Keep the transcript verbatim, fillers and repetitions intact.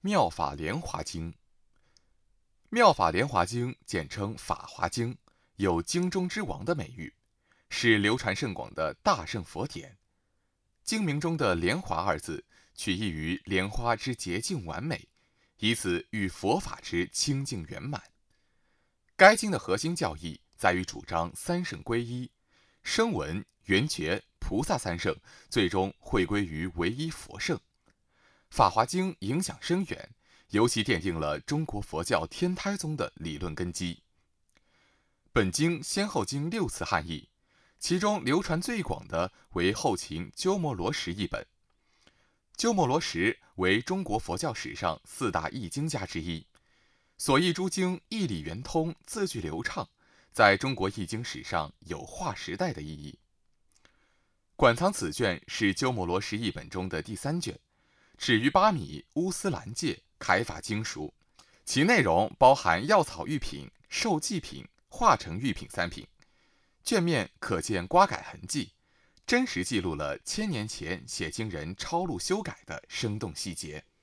妙法莲华经。妙法莲华经简称《法华经》，有经中之王的美誉，是流传甚广的大圣佛典。经名中的莲华二字取意于莲花之洁净完美，以此喻佛法之清净圆满。该经的核心教义在于主张三圣归一，声闻、缘觉、菩萨三圣最终汇归于唯一佛圣。法华经影响深远，尤其奠定了中国佛教天台宗的理论根基。本经先后经六次汉译，其中流传最广的为后秦鸠摩罗什译本。鸠摩罗什为中国佛教史上四大译经家之一，所译诸经义理圆通，字句流畅，在中国译经史上有划时代的意义。馆藏此卷是鸠摩罗什译本中的第三卷，止于八米乌斯兰界楷法经书，其内容包含药草玉品、受记品、化成玉品三品。卷面可见刮改痕迹，真实记录了千年前写经人抄录修改的生动细节。